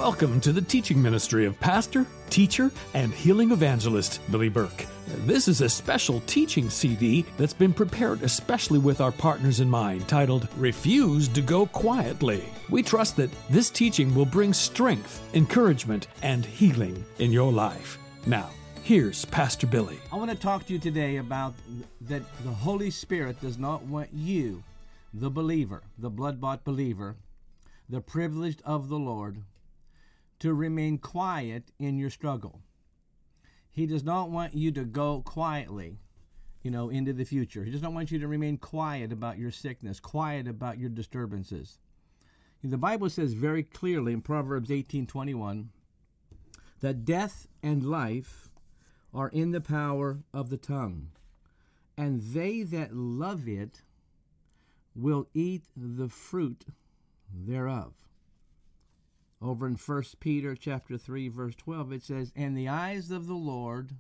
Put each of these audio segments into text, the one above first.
Welcome to the teaching ministry of pastor, teacher, and healing evangelist Billy Burke. This is a special teaching CD that's been prepared especially with our partners in mind, titled Refuse to Go Quietly. We trust that this teaching will bring strength, encouragement, and healing in your life. Now, here's Pastor Billy. I want to talk to you today about that the Holy Spirit does not want you, the believer, the blood-bought believer, the privileged of the Lord, to remain quiet in your struggle. He does not want you to go quietly, into the future. He does not want you to remain quiet about your sickness, quiet about your disturbances. The Bible says very clearly in Proverbs 18:21 that death and life are in the power of the tongue, and they that love it will eat the fruit thereof. Over in 1 Peter chapter 3, verse 12, it says, "And the eyes of the Lord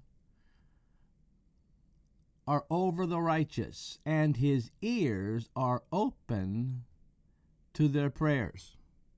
are over the righteous, and his ears are open to their prayers."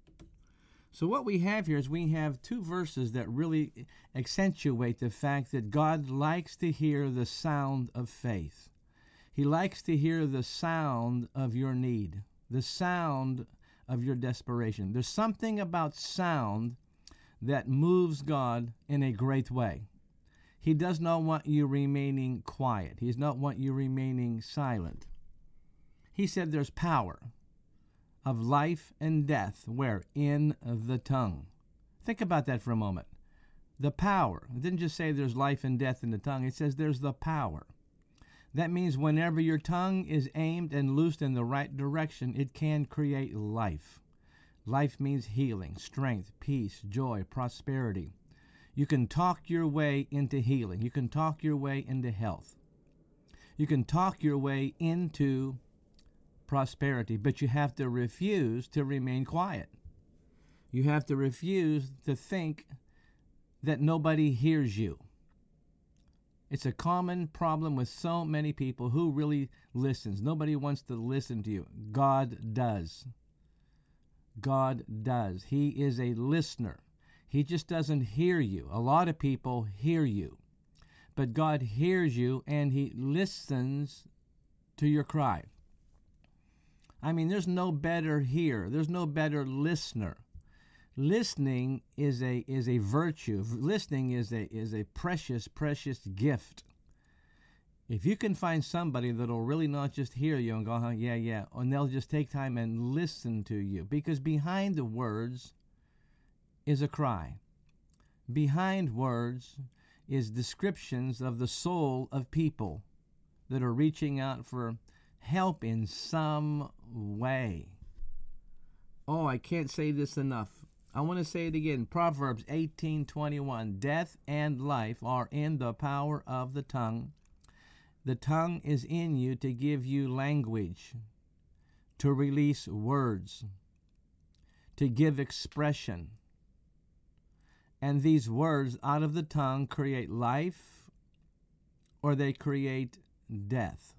So what we have here is we have two verses that really accentuate the fact that God likes to hear the sound of faith. He likes to hear the sound of your need, the sound of your desperation. There's something about sound that moves God in a great way. He does not want you remaining quiet. He does not want you remaining silent. He said there's power of life and death, where? In the tongue. Think about that for a moment. The power. It didn't just say there's life and death in the tongue. It says there's the power. That means whenever your tongue is aimed and loosed in the right direction, it can create life. Life means healing, strength, peace, joy, prosperity. You can talk your way into healing. You can talk your way into health. You can talk your way into prosperity, but you have to refuse to remain quiet. You have to refuse to think that nobody hears you. It's a common problem with so many people. Who really listens? Nobody wants to listen to you. God does. God does. He is a listener. He just doesn't hear you. A lot of people hear you. But God hears you and He listens to your cry. I mean, there's no better hearer. There's no better listener. Listening is a virtue. Listening is a precious, precious gift. If you can find somebody that'll really not just hear you and go, yeah, and they'll just take time and listen to you, because behind the words is a cry. Behind words is descriptions of the soul of people that are reaching out for help in some way. Oh, I can't say this enough. I want to say it again. Proverbs 18:21. Death and life are in the power of the tongue. The tongue is in you to give you language, to release words, to give expression. And these words out of the tongue create life or they create death.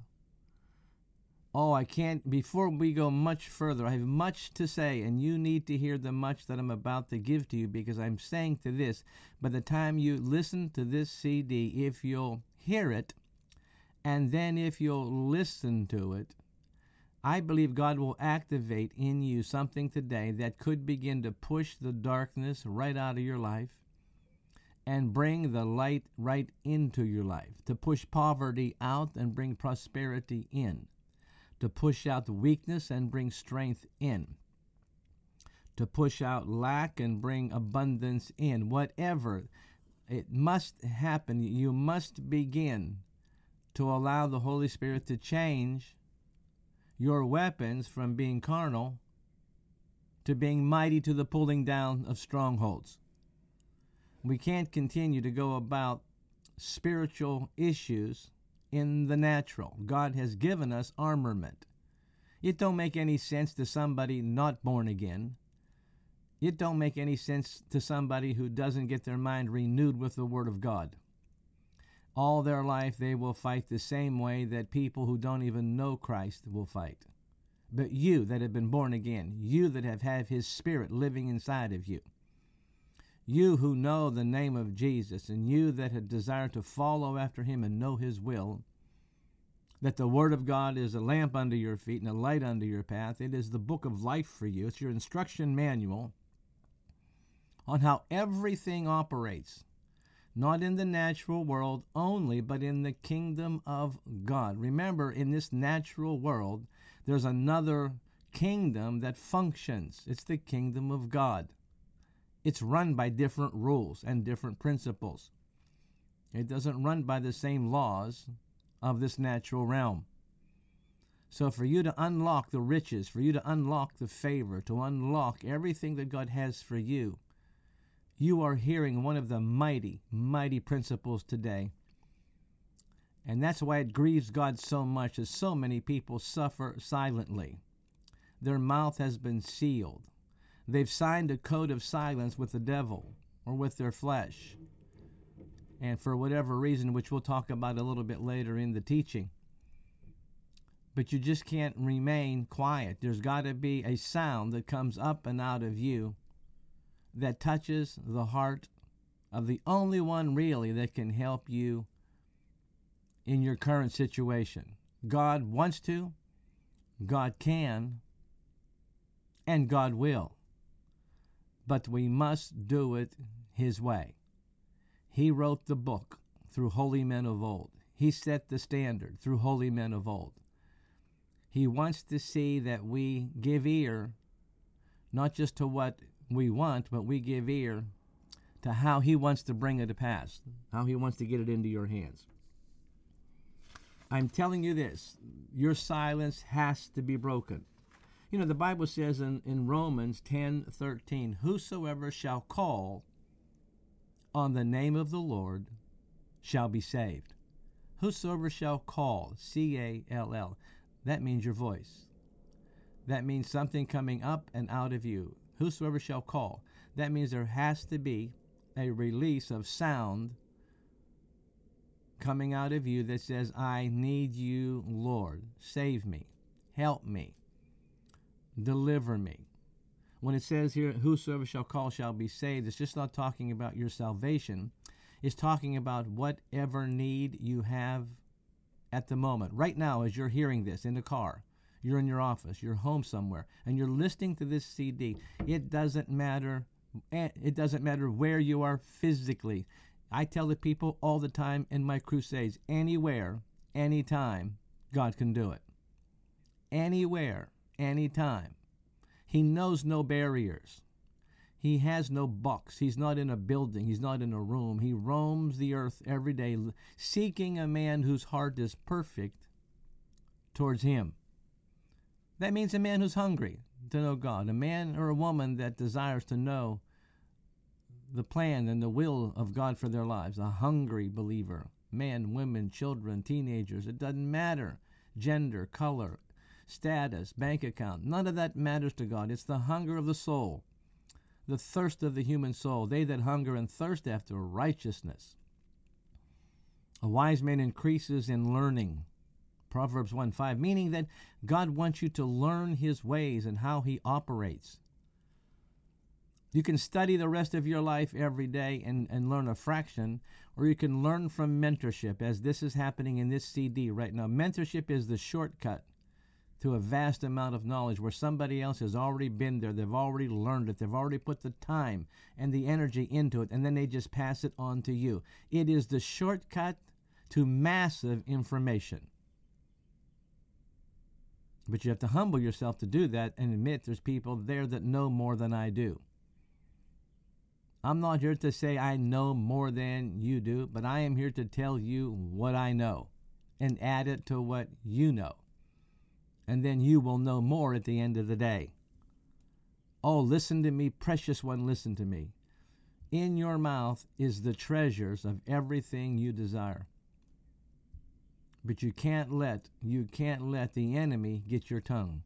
Oh, I can't, before we go much further, I have much to say, and you need to hear the much that I'm about to give to you, because I'm saying to this, by the time you listen to this CD, if you'll hear it, and then if you'll listen to it, I believe God will activate in you something today that could begin to push the darkness right out of your life and bring the light right into your life, to push poverty out and bring prosperity in, to push out weakness and bring strength in, to push out lack and bring abundance in. Whatever, it must happen. You must begin to allow the Holy Spirit to change your weapons from being carnal to being mighty to the pulling down of strongholds. We can't continue to go about spiritual issues in the natural. God has given us armament. It don't make any sense to somebody not born again. It don't make any sense to somebody who doesn't get their mind renewed with the Word of God. All their life they will fight the same way that people who don't even know Christ will fight. But you that have been born again, you that have had His Spirit living inside of you, You who know the name of Jesus, and you that had desired to follow after him and know his will, that the Word of God is a lamp unto your feet and a light unto your path. It is the book of life for you. It's your instruction manual on how everything operates, not in the natural world only, but in the kingdom of God. Remember, in this natural world, there's another kingdom that functions. It's the kingdom of God. It's run by different rules and different principles. It doesn't run by the same laws of this natural realm. So for you to unlock the riches, for you to unlock the favor, to unlock everything that God has for you, you are hearing one of the mighty, mighty principles today. And that's why it grieves God so much that so many people suffer silently. Their mouth has been sealed. They've signed a code of silence with the devil or with their flesh. And for whatever reason, which we'll talk about a little bit later in the teaching. But you just can't remain quiet. There's got to be a sound that comes up and out of you that touches the heart of the only one really that can help you in your current situation. God wants to, God can, and God will. But we must do it his way. He wrote the book through holy men of old. He set the standard through holy men of old. He wants to see that we give ear, not just to what we want, but we give ear to how he wants to bring it to pass, how he wants to get it into your hands. I'm telling you this, your silence has to be broken. You know, the Bible says in Romans 10:13, whosoever shall call on the name of the Lord shall be saved. Whosoever shall call, C-A-L-L, that means your voice. That means something coming up and out of you. Whosoever shall call. That means there has to be a release of sound coming out of you that says, I need you, Lord. Save me. Help me. Deliver me. When it says here, whosoever shall call shall be saved, it's just not talking about your salvation. It's talking about whatever need you have at the moment. Right now, as you're hearing this in the car, you're in your office, you're home somewhere, and you're listening to this CD, it doesn't matter. It doesn't matter where you are physically. I tell the people all the time in my crusades, anywhere, anytime, God can do it. Anywhere, anytime. He knows no barriers. He has no box. He's not in a building. He's not in a room. He roams the earth every day, seeking a man whose heart is perfect towards him. That means a man who's hungry to know God, a man or a woman that desires to know the plan and the will of God for their lives, a hungry believer, men, women, children, teenagers. It doesn't matter, gender, color, status, bank account. None of that matters to God. It's the hunger of the soul, the thirst of the human soul, they that hunger and thirst after righteousness. A wise man increases in learning, Proverbs 1:5, meaning that God wants you to learn his ways and how he operates. You can study the rest of your life every day and learn a fraction, or you can learn from mentorship, as this is happening in this CD right now. Mentorship is the shortcut to a vast amount of knowledge where somebody else has already been there. They've already learned it. They've already put the time and the energy into it, and then they just pass it on to you. It is the shortcut to massive information. But you have to humble yourself to do that and admit there's people there that know more than I do. I'm not here to say I know more than you do, but I am here to tell you what I know and add it to what you know. And then you will know more at the end of the day. Oh, listen to me, precious one, listen to me. In your mouth is the treasures of everything you desire. But you can't let the enemy get your tongue.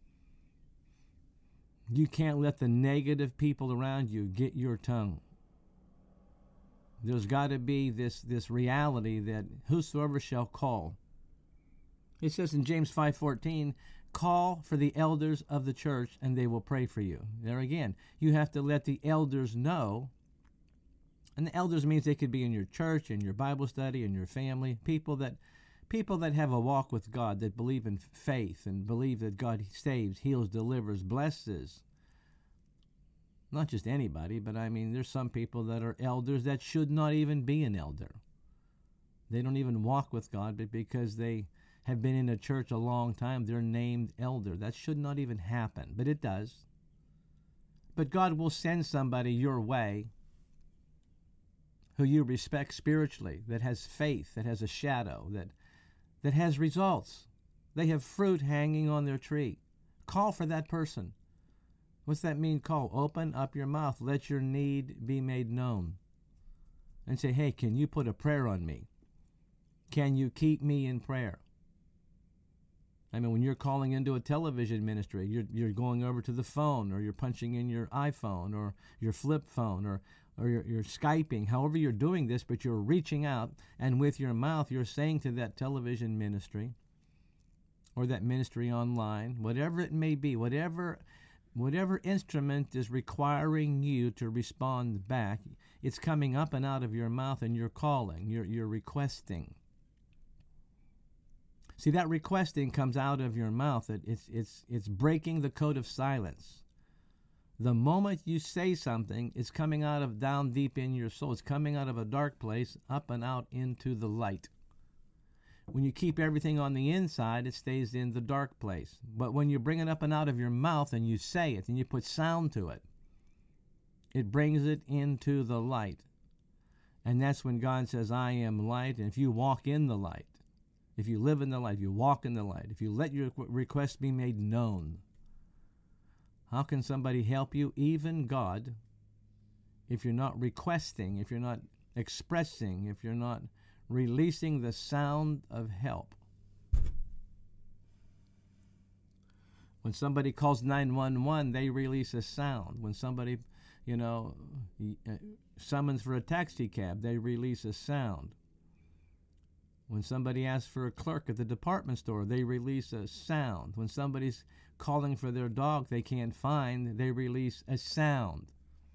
You can't let the negative people around you get your tongue. There's got to be this reality that whosoever shall call. It says in James 5:14, call for the elders of the church and they will pray for you. There again, you have to let the elders know And the elders means they could be in your church, in your Bible study, in your family, people that have a walk with God, that believe in faith and believe that God saves, heals, delivers, blesses. Not just anybody, but I mean, there's some people that are elders that should not even be an elder. They don't even walk with God, but because they have been in a church a long time, they're named elder. That should not even happen, but it does. But God will send somebody your way who you respect spiritually, that has faith, that has a shadow, that has results. They have fruit hanging on their tree. Call for that person. What's that mean, call? Open up your mouth. Let your need be made known. And say, hey, can you put a prayer on me? Can you keep me in prayer? I mean, when you're calling into a television ministry, you're going over to the phone, or you're punching in your iPhone or your flip phone, or you're Skyping, however you're doing this, but you're reaching out, and with your mouth you're saying to that television ministry or that ministry online, whatever it may be, whatever instrument is requiring you to respond back, it's coming up and out of your mouth, and you're calling, you're requesting. See, that requesting comes out of your mouth. It's breaking the code of silence. The moment you say something, it's coming out of down deep in your soul. It's coming out of a dark place, up and out into the light. When you keep everything on the inside, it stays in the dark place. But when you bring it up and out of your mouth and you say it and you put sound to it, it brings it into the light. And that's when God says, I am light. And if you walk in the light, if you live in the light, if you walk in the light, if you let your request be made known, how can somebody help you, even God, if you're not requesting, if you're not expressing, if you're not releasing the sound of help? When somebody calls 911, they release a sound. When somebody, summons for a taxi cab, they release a sound. When somebody asks for a clerk at the department store, they release a sound. When somebody's calling for their dog they can't find, they release a sound.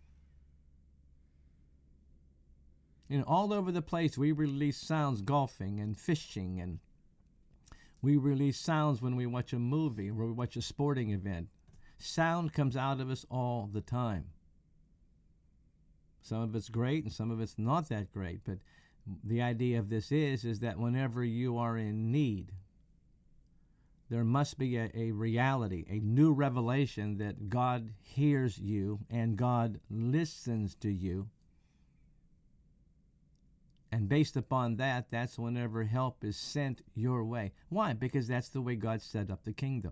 All over the place we release sounds golfing and fishing, and we release sounds when we watch a movie or we watch a sporting event. Sound comes out of us all the time. Some of it's great and some of it's not that great, but the idea of this is that whenever you are in need, there must be a reality, a new revelation that God hears you and God listens to you. And based upon that, that's whenever help is sent your way. Why? Because that's the way God set up the kingdom.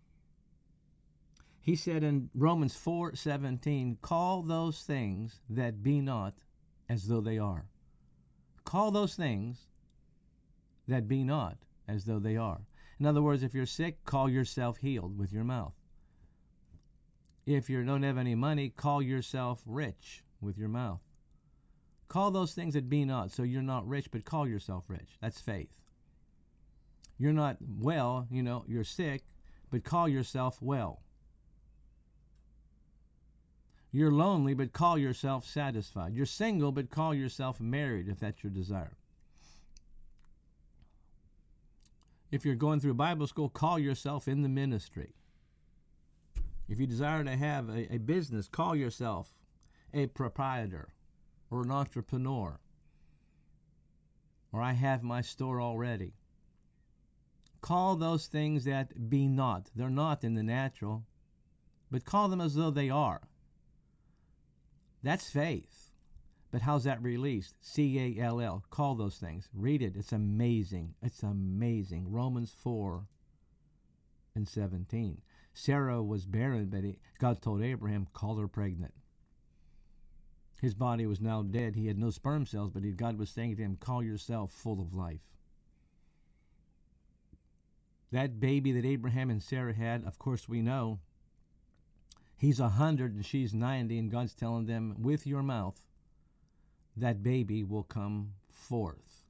He said in Romans 4:17, call those things that be not as though they are. Call those things that be not as though they are. In other words, if you're sick, call yourself healed with your mouth. If you don't have any money, call yourself rich with your mouth. Call those things that be not. So you're not rich, but call yourself rich. That's faith. You're not well, you're sick, but call yourself well. You're lonely, but call yourself satisfied. You're single, but call yourself married if that's your desire. If you're going through Bible school, call yourself in the ministry. If you desire to have a business, call yourself a proprietor or an entrepreneur. Or I have my store already. Call those things that be not. They're not in the natural, but call them as though they are. That's faith. But how's that released? C-A-L-L. Call those things. Read it. It's amazing. It's amazing. Romans 4:17. Sarah was barren, but God told Abraham, call her pregnant. His body was now dead. He had no sperm cells, but God was saying to him, call yourself full of life. That baby that Abraham and Sarah had, of course we know, he's 100 and she's 90, and God's telling them, with your mouth, that baby will come forth.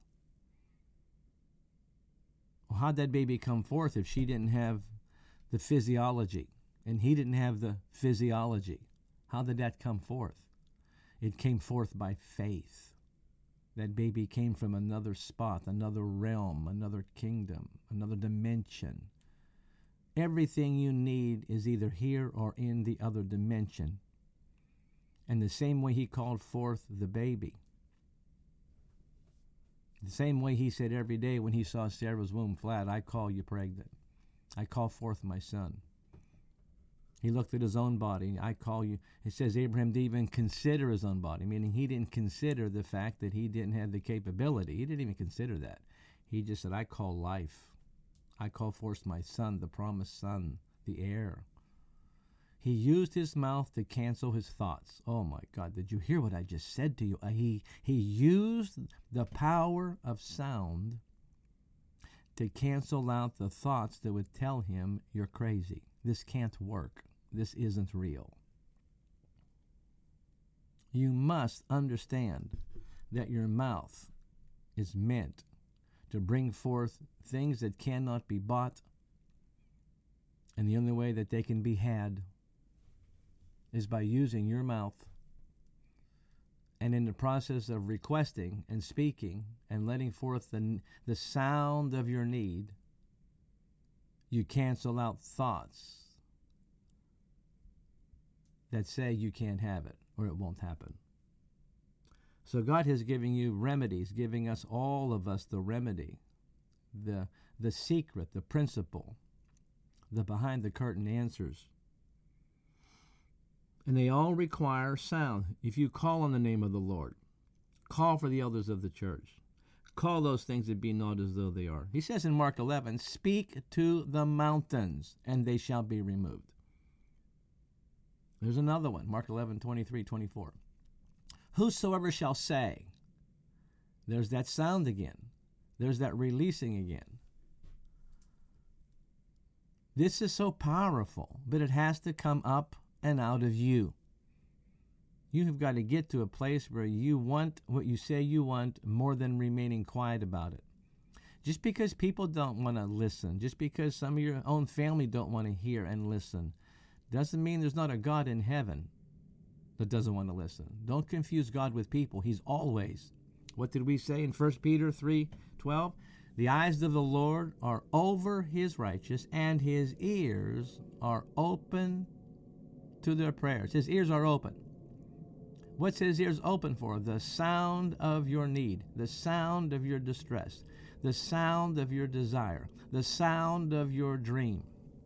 Well, how'd that baby come forth if she didn't have the physiology and he didn't have the physiology? How did that come forth? It came forth by faith. That baby came from another spot, another realm, another kingdom, another dimension. Everything you need is either here or in the other dimension. And the same way he called forth the baby, the same way he said every day when he saw Sarah's womb flat, I call you pregnant. I call forth my son. He looked at his own body. I call you. It says Abraham didn't even consider his own body, meaning he didn't consider the fact that he didn't have the capability. He didn't even consider that. He just said, I call life. I call forth my son, the promised son, the heir. He used his mouth to cancel his thoughts. Oh my God, did you hear what I just said to you? He used the power of sound to cancel out the thoughts that would tell him you're crazy. This can't work. This isn't real. You must understand that your mouth is meant to bring forth things that cannot be bought, and the only way that they can be had is by using your mouth. And in the process of requesting and speaking and letting forth the sound of your need, you cancel out thoughts that say you can't have it or it won't happen. So God has given you remedies, giving us, all of us, the remedy, the secret, the principle, the behind the curtain answers. And they all require sound. If you call on the name of the Lord, call for the elders of the church, call those things that be not as though they are. He says in Mark 11, speak to the mountains, and they shall be removed. There's another one, Mark 11, 23, 24. Whosoever shall say, there's that sound again. There's that releasing again. This is so powerful, but it has to come up and out of you. You have got to get to a place where you want what you say you want more than remaining quiet about it. Just because people don't want to listen, just because some of your own family don't want to hear and listen, doesn't mean there's not a God in heaven that doesn't want to listen. Don't confuse God with people. He's always. What did we say in 1 Peter 3:12? The eyes of the Lord are over his righteous, and his ears are open to their prayers. His ears are open. What's his ears open for? The sound of your need, the sound of your distress, the sound of your desire, the sound of your dream.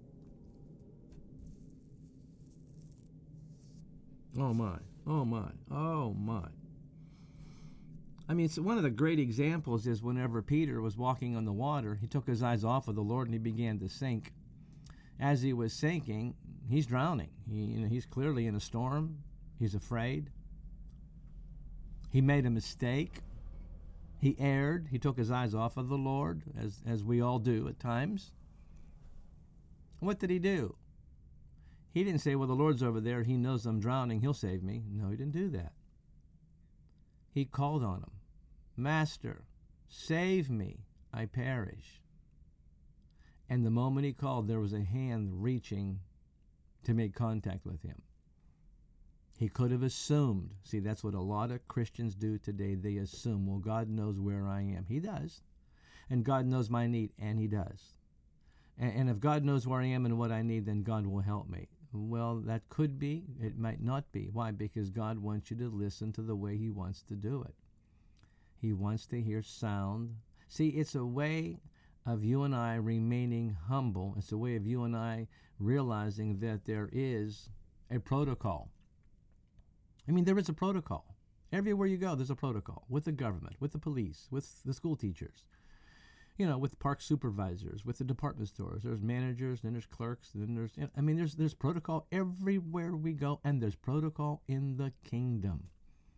Oh my, oh my, oh my. I mean, it's one of the great examples is whenever Peter was walking on the water, he took his eyes off of the Lord and he began to sink. As he was sinking, he's drowning. He's clearly in a storm. He's afraid. He made a mistake. He erred. He took his eyes off of the Lord, as we all do at times. What did he do? He didn't say, well, the Lord's over there. He knows I'm drowning. He'll save me. No, he didn't do that. He called on him. Master, save me. I perish. And the moment he called, there was a hand reaching to make contact with him. He could have assumed. See, that's what a lot of Christians do today. They assume, well, God knows where I am. He does. And God knows my need, and he does. And if God knows where I am and what I need, then God will help me. Well, that could be. It might not be. Why? Because God wants you to listen to the way he wants to do it. He wants to hear sound. See, it's a way of you and I remaining humble. It's a way of you and I realizing that there is a protocol. I mean, there is a protocol. Everywhere you go, there's a protocol. With the government, with the police, with the school teachers, with park supervisors, with the department stores. There's managers, then there's clerks, then there's protocol everywhere we go, and there's protocol in the kingdom.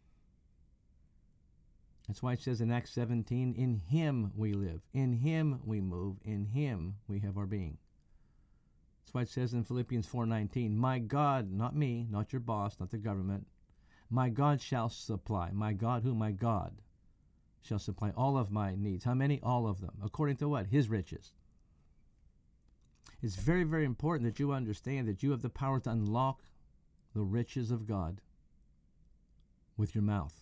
That's why it says in Acts 17, in him we live, in him we move, in him we have our being. That's why it says in Philippians 4:19, my God, not me, not your boss, not the government, my God shall supply. My God, who? My God shall supply all of my needs. How many? All of them. According to what? His riches. It's very, very important that you understand that you have the power to unlock the riches of God with your mouth.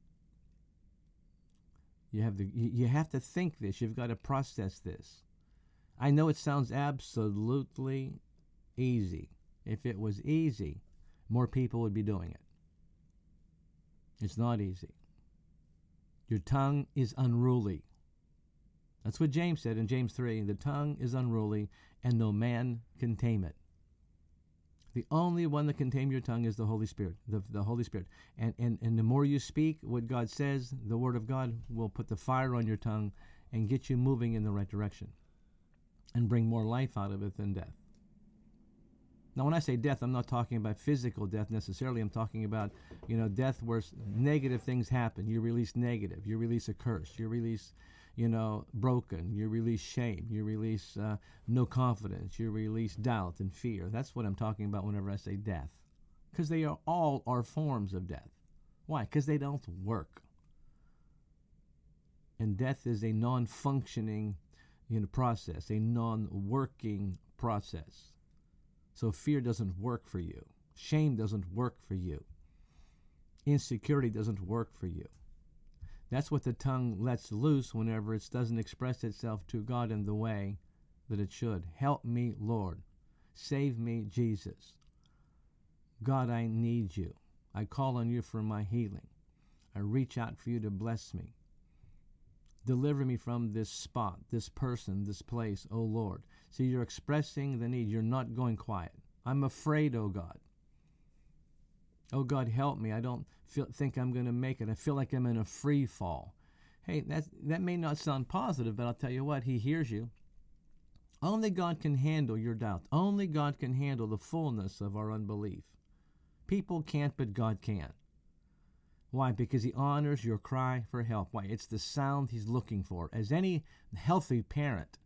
You have to think this. You've got to process this. I know it sounds absolutely easy. If it was easy, more people would be doing it. It's not easy. Your tongue is unruly. That's what James said in James 3. The tongue is unruly, and no man can tame it. The only one that can tame your tongue is the Holy Spirit, the Holy Spirit. And the more you speak what God says, the Word of God will put the fire on your tongue and get you moving in the right direction and bring more life out of it than death. Now, when I say death, I'm not talking about physical death necessarily. I'm talking about, death where negative things happen. You release negative. You release a curse. You release, broken. You release shame. You release no confidence. You release doubt and fear. That's what I'm talking about whenever I say death. Because they are all are forms of death. Why? Because they don't work. And death is a non-functioning process, a non-working process. So fear doesn't work for you. Shame doesn't work for you. Insecurity doesn't work for you. That's what the tongue lets loose whenever it doesn't express itself to God in the way that it should. Help me, Lord. Save me, Jesus. God, I need you. I call on you for my healing. I reach out for you to bless me. Deliver me from this spot, this person, this place, oh Lord. See, you're expressing the need. You're not going quiet. I'm afraid, oh God. Oh God, help me. I don't think I'm going to make it. I feel like I'm in a free fall. Hey, that may not sound positive, but I'll tell you what, He hears you. Only God can handle your doubt. Only God can handle the fullness of our unbelief. People can't, but God can. Why? Because He honors your cry for help. Why? It's the sound He's looking for. As any healthy parent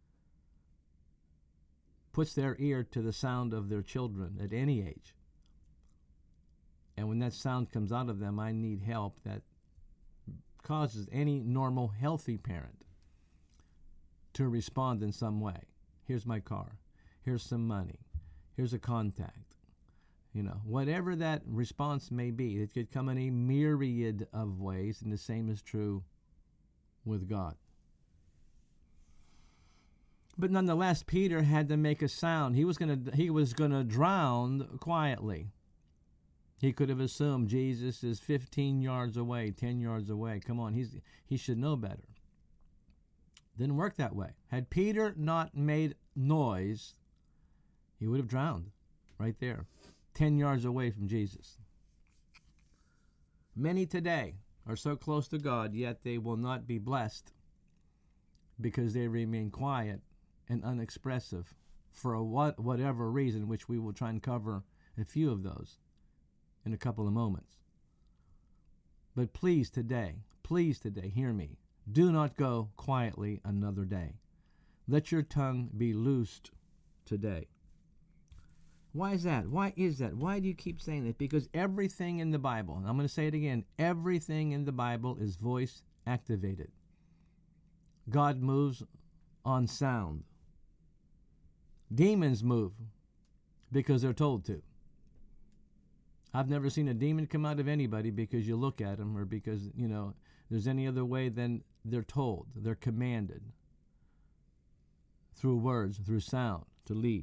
puts their ear to the sound of their children at any age, and when that sound comes out of them, I need help, that causes any normal, healthy parent to respond in some way. Here's my car. Here's some money. Here's a contact. Whatever that response may be, it could come in a myriad of ways, and the same is true with God. But nonetheless, Peter had to make a sound. He was going to drown quietly. He could have assumed Jesus is 15 yards away, 10 yards away. Come on, he should know better. Didn't work that way. Had Peter not made noise, he would have drowned right there, 10 yards away from Jesus. Many today are so close to God, yet they will not be blessed because they remain quiet and unexpressive for whatever reason, which we will try and cover a few of those in a couple of moments. But please today, hear me. Do not go quietly another day. Let your tongue be loosed today. Why is that? Why do you keep saying that? Because everything in the Bible, and I'm going to say it again, everything in the Bible is voice activated. God moves on sound. Demons move because they're told to. I've never seen a demon come out of anybody because you look at them or because, there's any other way than they're told. They're commanded through words, through sound, to leave.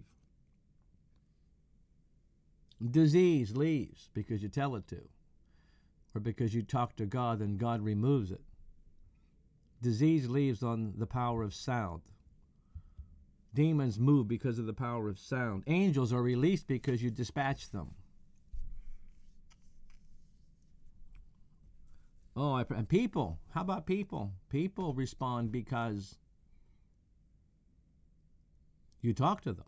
Disease leaves because you tell it to, or because you talk to God and God removes it. Disease leaves on the power of sound. Demons move because of the power of sound. Angels are released because you dispatch them. And people, how about people? People respond because you talk to them.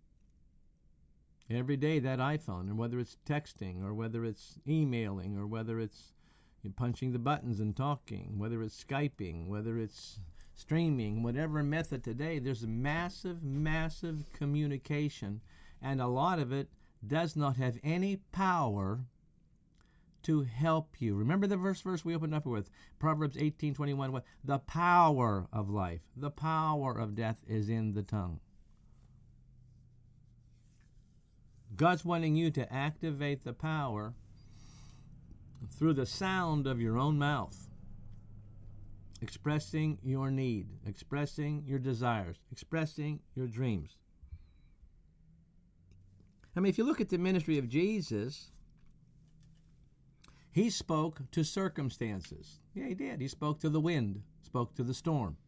Every day, that iPhone, and whether it's texting or whether it's emailing or whether it's punching the buttons and talking, whether it's Skyping, whether it's streaming, whatever method today, there's a massive, massive communication, and a lot of it does not have any power to help you. Remember the verse we opened up with, Proverbs 18:21. The power of life, the power of death is in the tongue. God's wanting you to activate the power through the sound of your own mouth, expressing your need, expressing your desires, expressing your dreams. I mean, if you look at the ministry of Jesus, he spoke to circumstances. Yeah, he did. He spoke to the wind, spoke to the storm.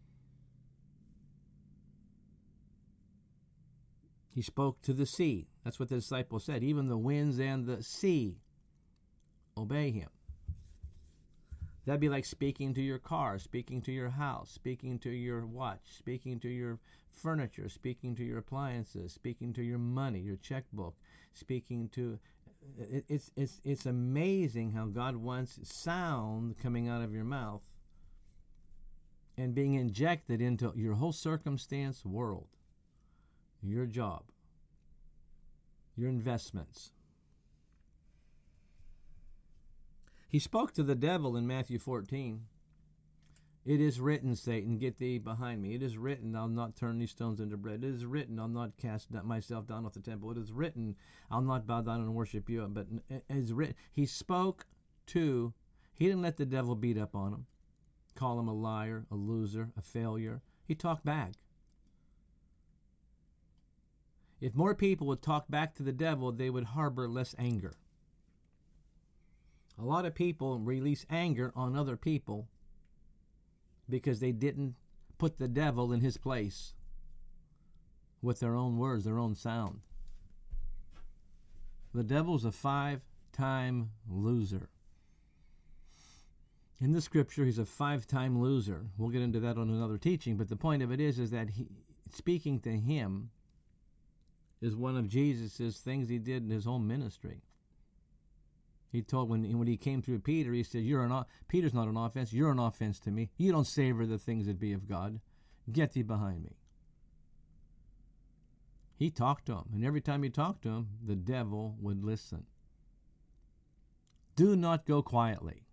He spoke to the sea. That's what the disciples said. Even the winds and the sea obey him. That'd be like speaking to your car, speaking to your house, speaking to your watch, speaking to your furniture, speaking to your appliances, speaking to your money, your checkbook, speaking to... It's amazing how God wants sound coming out of your mouth and being injected into your whole circumstance world, your job, your investments. He spoke to the devil in Matthew 14. It is written, Satan, get thee behind me. It is written, I'll not turn these stones into bread. It is written, I'll not cast myself down off the temple. It is written, I'll not bow down and worship you. But it is written. He spoke to, he didn't let the devil beat up on him, call him a liar, a loser, a failure. He talked back. If more people would talk back to the devil, they would harbor less anger. A lot of people release anger on other people because they didn't put the devil in his place with their own words, their own sound. The devil's a 5-time loser. In the scripture, he's a 5-time loser. We'll get into that on another teaching, but the point of it is that speaking to him is one of Jesus' things he did in his whole ministry. He told when he came through Peter, he said, Peter's not an offense. You're an offense to me. You don't savor the things that be of God. Get thee behind me. He talked to him, and every time he talked to him, the devil would listen. Do not go quietly.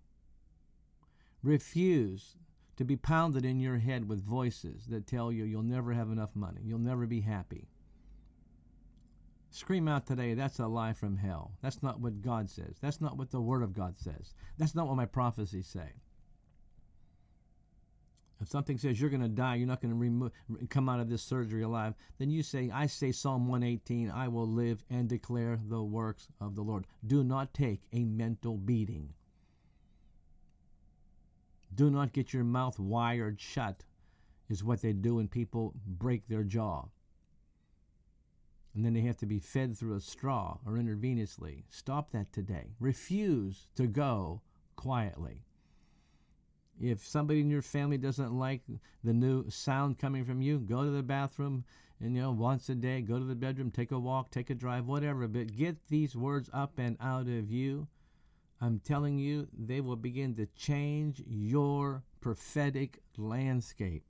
Refuse to be pounded in your head with voices that tell you you'll never have enough money. You'll never be happy. Scream out today, that's a lie from hell. That's not what God says. That's not what the Word of God says. That's not what my prophecies say. If something says you're going to die, you're not going to come out of this surgery alive, then you say, I say Psalm 118, I will live and declare the works of the Lord. Do not take a mental beating. Do not get your mouth wired shut, is what they do when people break their jaw. And then they have to be fed through a straw or intravenously. Stop that today. Refuse to go quietly. If somebody in your family doesn't like the new sound coming from you, go to the bathroom and, once a day, go to the bedroom, take a walk, take a drive, whatever. But get these words up and out of you. I'm telling you, they will begin to change your prophetic landscape.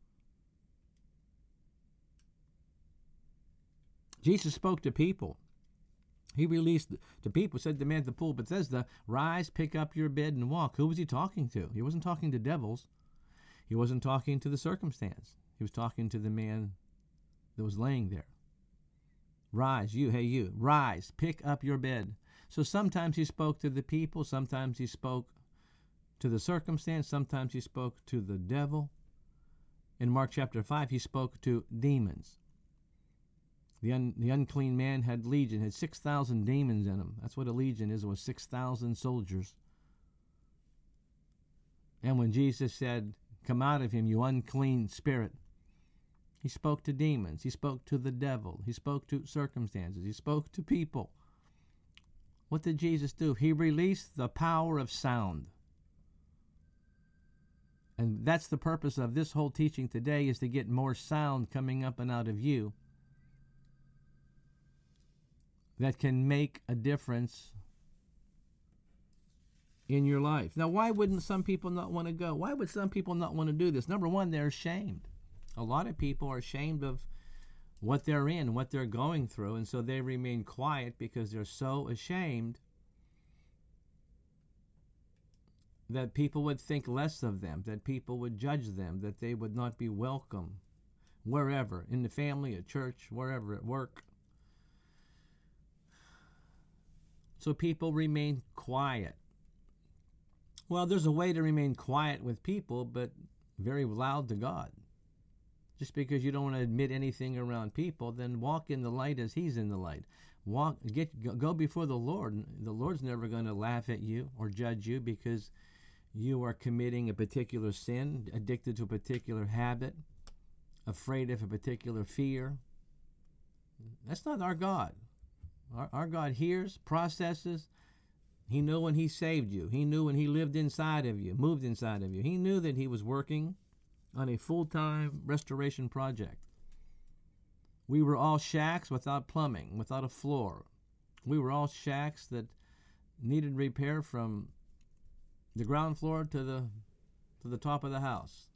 Jesus spoke to people. He released to people, said the man at the pool, Bethesda, rise, pick up your bed, and walk. Who was he talking to? He wasn't talking to devils. He wasn't talking to the circumstance. He was talking to the man that was laying there. Rise, you, rise, pick up your bed. So sometimes he spoke to the people, sometimes he spoke to the circumstance, sometimes he spoke to the devil. In Mark chapter 5, he spoke to demons. The unclean man had legion, had 6,000 demons in him. That's what a legion is. It was 6,000 soldiers. And when Jesus said, come out of him, you unclean spirit, he spoke to demons. He spoke to the devil. He spoke to circumstances. He spoke to people. What did Jesus do? He released the power of sound. And that's the purpose of this whole teaching today, is to get more sound coming up and out of you that can make a difference in your life. Now, why wouldn't some people not want to go? Why would some people not want to do this? Number one, they're ashamed. A lot of people are ashamed of what they're in, what they're going through, and so they remain quiet because they're so ashamed that people would think less of them, that people would judge them, that they would not be welcome wherever, in the family, at church, wherever, at work. So people remain quiet. Well, there's a way to remain quiet with people, but very loud to God. Just because you don't want to admit anything around people, then walk in the light as He's in the light. Go before the Lord. The Lord's never going to laugh at you or judge you because you are committing a particular sin, addicted to a particular habit, afraid of a particular fear. That's not our God. Our God hears, processes. He knew when He saved you. He knew when He lived inside of you, moved inside of you. He knew that He was working on a full-time restoration project. We were all shacks without plumbing, without a floor. We were all shacks that needed repair from the ground floor to the top of the house.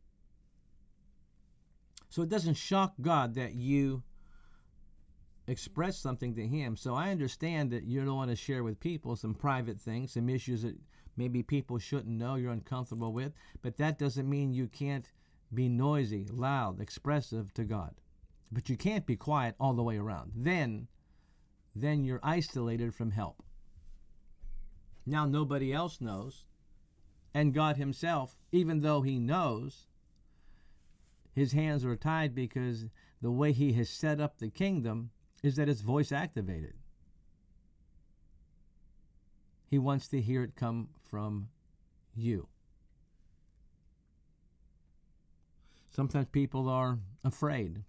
So it doesn't shock God that you express something to Him. So I understand that you don't want to share with people some private things, some issues that maybe people shouldn't know you're uncomfortable with, but that doesn't mean you can't be noisy, loud, expressive to God. But you can't be quiet all the way around. Then you're isolated from help. Now nobody else knows, and God Himself, even though He knows, His hands are tied because the way He has set up the kingdom is that it's voice activated. He wants to hear it come from you. Sometimes people are afraid.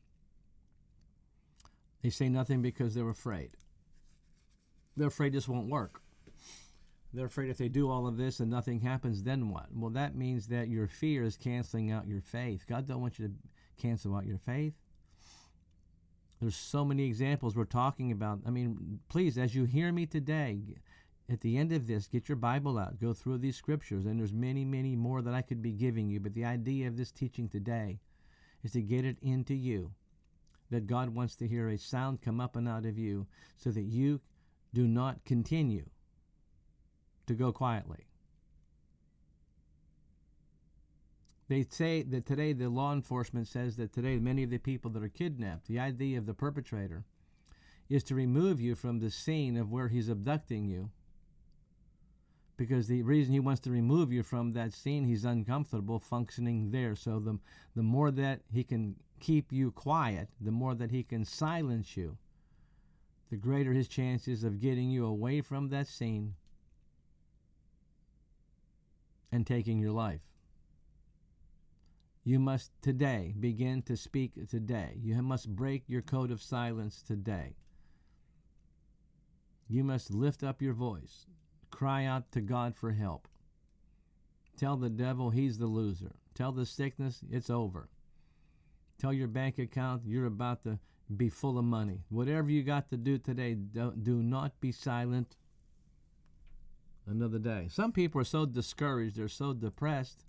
They say nothing because they're afraid. They're afraid this won't work. They're afraid if they do all of this and nothing happens, then what? Well, that means that your fear is canceling out your faith. God don't want you to cancel out your faith. There's so many examples we're talking about. I mean, please, as you hear me today, at the end of this, get your Bible out. Go through these scriptures, and there's many, many more that I could be giving you. But the idea of this teaching today is to get it into you, that God wants to hear a sound come up and out of you so that you do not continue to go quietly. They say that today the law enforcement says that today many of the people that are kidnapped, the idea of the perpetrator is to remove you from the scene of where he's abducting you, because the reason he wants to remove you from that scene, he's uncomfortable functioning there. So the more that he can keep you quiet, the more that he can silence you, the greater his chances of getting you away from that scene and taking your life. You must today begin to speak today. You must break your code of silence today. You must lift up your voice. Cry out to God for help. Tell the devil he's the loser. Tell the sickness it's over. Tell your bank account you're about to be full of money. Whatever you got to do today, do not be silent another day. Some people are so discouraged, they're so depressed,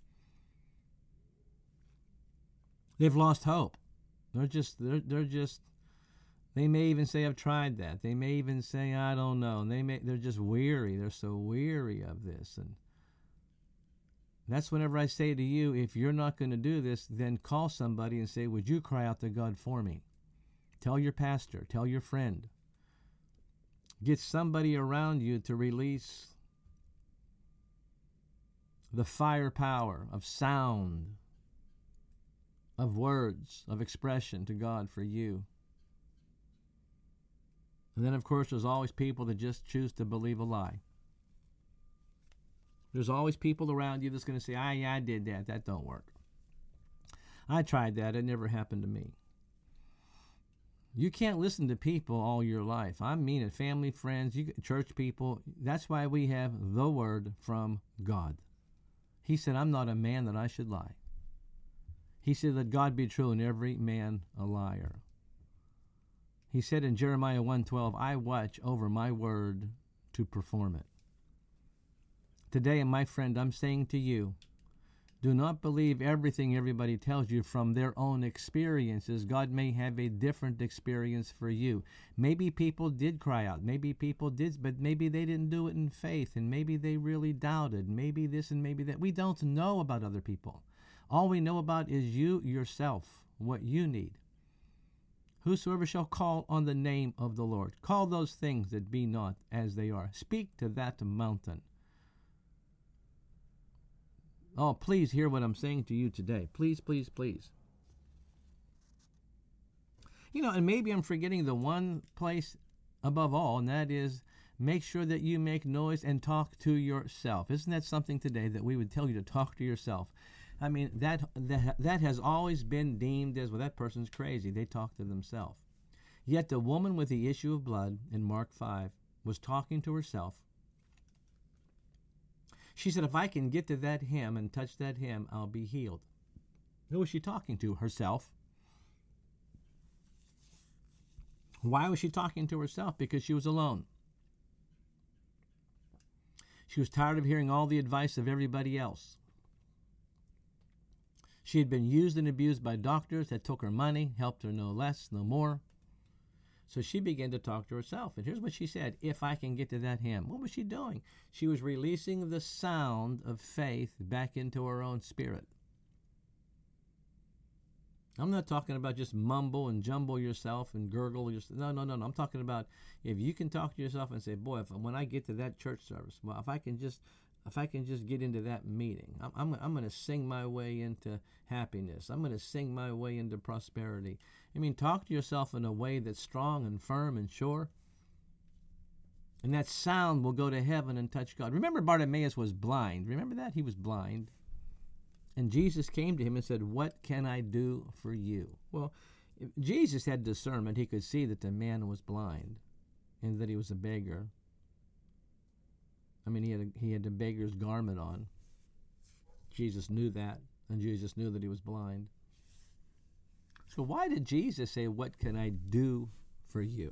they've lost hope. They're just they may even say, I've tried that. They may even say, I don't know. And they're just weary. They're so weary of this. And that's whenever I say to you, if you're not going to do this, then call somebody and say, would you cry out to God for me? Tell your pastor. Tell your friend. Get somebody around you to release the firepower of sound, of words, of expression to God for you. And then, of course, there's always people that just choose to believe a lie. There's always people around you that's going to say, yeah, I did that. That don't work. I tried that. It never happened to me. You can't listen to people all your life. I mean it. Family, friends, church people. That's why we have the word from God. He said, I'm not a man that I should lie. He said, let God be true and every man a liar. He said in Jeremiah 1:12, I watch over my word to perform it. Today, my friend, I'm saying to you, do not believe everything everybody tells you from their own experiences. God may have a different experience for you. Maybe people did cry out. Maybe people did, but maybe they didn't do it in faith, and maybe they really doubted. Maybe this and maybe that. We don't know about other people. All we know about is you yourself, what you need. Whosoever shall call on the name of the Lord, call those things that be not as they are. Speak to that mountain. Oh, please hear what I'm saying to you today. Please, please, please. And maybe I'm forgetting the one place above all, and that is make sure that you make noise and talk to yourself. Isn't that something today that we would tell you to talk to yourself? I mean, that has always been deemed as, well, that person's crazy. They talk to themselves. Yet the woman with the issue of blood in Mark 5 was talking to herself. She said, if I can get to that hem and touch that hem, I'll be healed. Who was she talking to? Herself. Why was she talking to herself? Because she was alone. She was tired of hearing all the advice of everybody else. She had been used and abused by doctors that took her money, helped her no less, no more. So she began to talk to herself. And here's what she said, if I can get to that hem. What was she doing? She was releasing the sound of faith back into her own spirit. I'm not talking about just mumble and jumble yourself and gurgle yourself. No. I'm talking about if you can talk to yourself and say, boy, when I get to that church service, well, if I can just get into that meeting, I'm going to sing my way into happiness. I'm going to sing my way into prosperity. I mean, talk to yourself in a way that's strong and firm and sure. And that sound will go to heaven and touch God. Remember, Bartimaeus was blind. Remember that? He was blind. And Jesus came to him and said, what can I do for you? Well, if Jesus had discernment. He could see that the man was blind and that he was a beggar. I mean, he had a beggar's garment on. Jesus knew that, and Jesus knew that he was blind. So why did Jesus say, what can I do for you?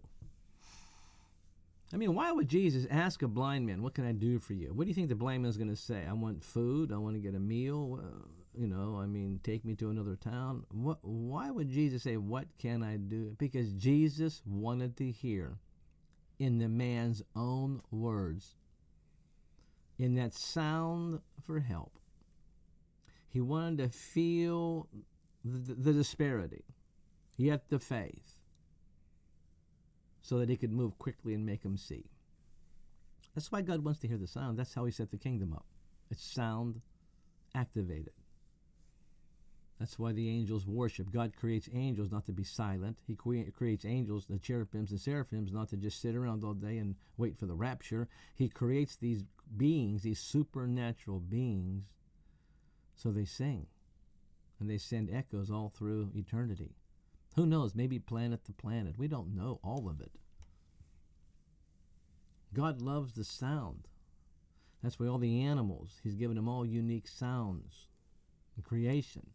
I mean, why would Jesus ask a blind man, what can I do for you? What do you think the blind man's going to say? I want food. I want to get a meal. Take me to another town. Why would Jesus say, what can I do? Because Jesus wanted to hear in the man's own words, in that sound for help. He wanted to feel the disparity, yet the faith, so that he could move quickly and make him see. That's why God wants to hear the sound. That's how he set the kingdom up. It's sound activated. That's why the angels worship. God creates angels not to be silent. He creates angels, the cherubims and seraphims, not to just sit around all day and wait for the rapture. He creates these beings, these supernatural beings, so they sing. And they send echoes all through eternity. Who knows? Maybe planet to planet. We don't know all of it. God loves the sound. That's why all the animals, he's given them all unique sounds in creation.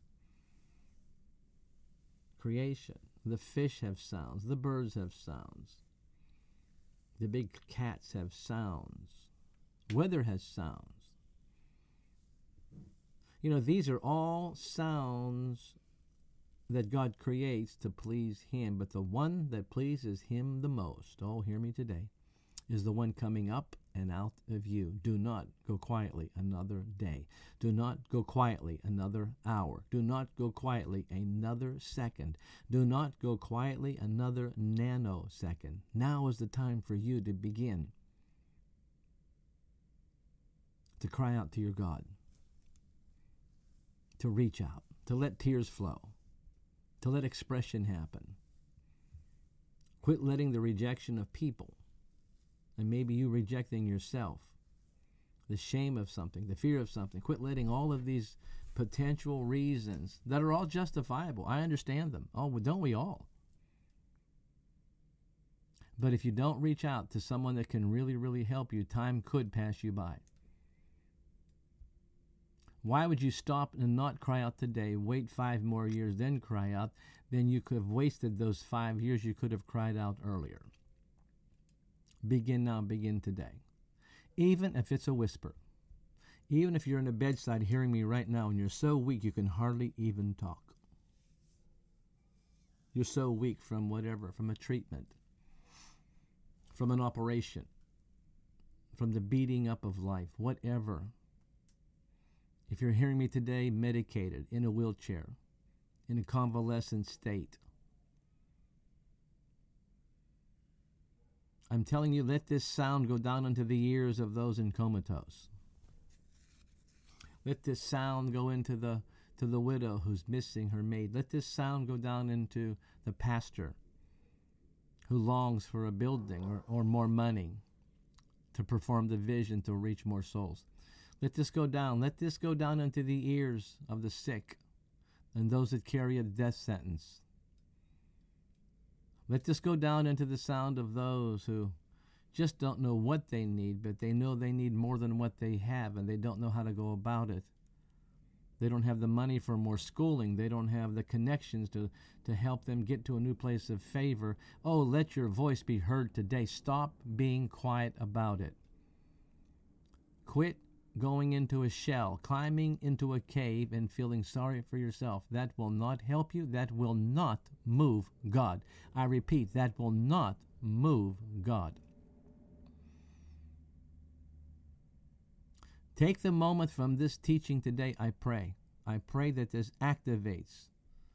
The fish have sounds. The birds have sounds. The big cats have sounds. Weather has sounds. These are all sounds that God creates to please him. But the one that pleases him the most, hear me today, is the one coming up and out of you. Do not go quietly another day. Do not go quietly another hour. Do not go quietly another second. Do not go quietly another nanosecond. Now is the time for you to begin to cry out to your God, to reach out, to let tears flow, to let expression happen. Quit letting the rejection of people, and maybe you rejecting yourself, the shame of something, the fear of something. Quit letting all of these potential reasons that are all justifiable. I understand them. Oh, don't we all? But if you don't reach out to someone that can really, really help you, time could pass you by. Why would you stop and not cry out today, wait 5 more years, then cry out? Then you could have wasted those 5 years you could have cried out earlier. Begin now, begin today. Even if it's a whisper. Even if you're in a bedside hearing me right now and you're so weak you can hardly even talk. You're so weak from whatever, from a treatment, from an operation, from the beating up of life, whatever. If you're hearing me today, medicated, in a wheelchair, in a convalescent state, I'm telling you, let this sound go down into the ears of those in comatose. Let this sound go into the widow who's missing her maid. Let this sound go down into the pastor who longs for a building or more money to perform the vision to reach more souls. Let this go down. Let this go down into the ears of the sick and those that carry a death sentence. Let this go down into the sound of those who just don't know what they need, but they know they need more than what they have, and they don't know how to go about it. They don't have the money for more schooling. They don't have the connections to help them get to a new place of favor. Oh, let your voice be heard today. Stop being quiet about it. Quit going into a shell, climbing into a cave, and feeling sorry for yourself. That will not help you. That will not move God. I repeat, that will not move God. Take the moment from this teaching today, I pray. I pray that this activates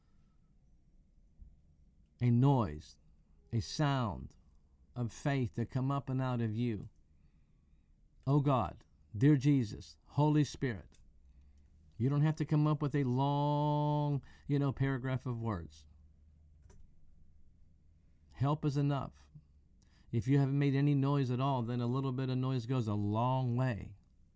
a noise, a sound of faith to come up and out of you. Oh God, dear Jesus, Holy Spirit, you don't have to come up with a long, paragraph of words. Help is enough. If you haven't made any noise at all, then a little bit of noise goes a long way.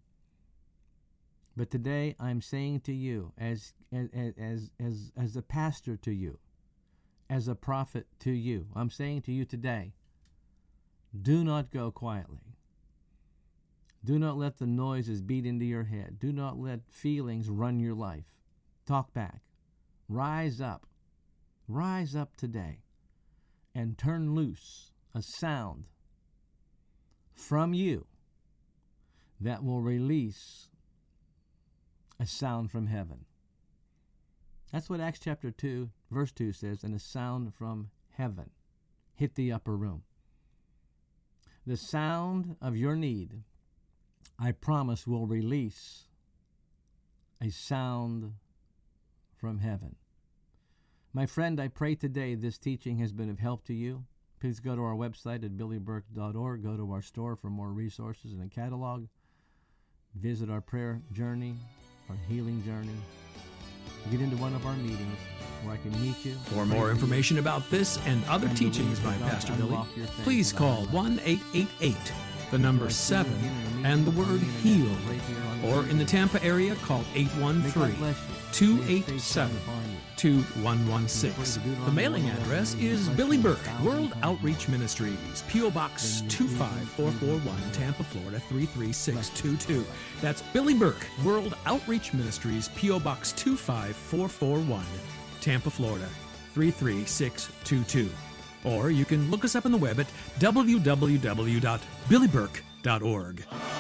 But today I'm saying to you, as a pastor to you, as a prophet to you, I'm saying to you today, do not go quietly. Do not let the noises beat into your head. Do not let feelings run your life. Talk back. Rise up. Rise up today and turn loose a sound from you that will release a sound from heaven. That's what Acts chapter 2, verse 2 says, and a sound from heaven hit the upper room. The sound of your need, I promise, will release a sound from heaven. My friend, I pray today this teaching has been of help to you. Please go to our website at billyburke.org. Go to our store for more resources and a catalog. Visit our prayer journey, our healing journey. Get into one of our meetings where I can meet you. For more information about this and other teachings by Pastor Billy, please call 1-888, the number 7, and the word HEAL. Or in the Tampa area, call 813-287-2116. The mailing address is Billy Burke, World Outreach Ministries, P.O. Box 25441, Tampa, Florida 33622. That's Billy Burke, World Outreach Ministries, P.O. Box 25441, Tampa, Florida 33622. Or you can look us up on the web at www.billyburke.org.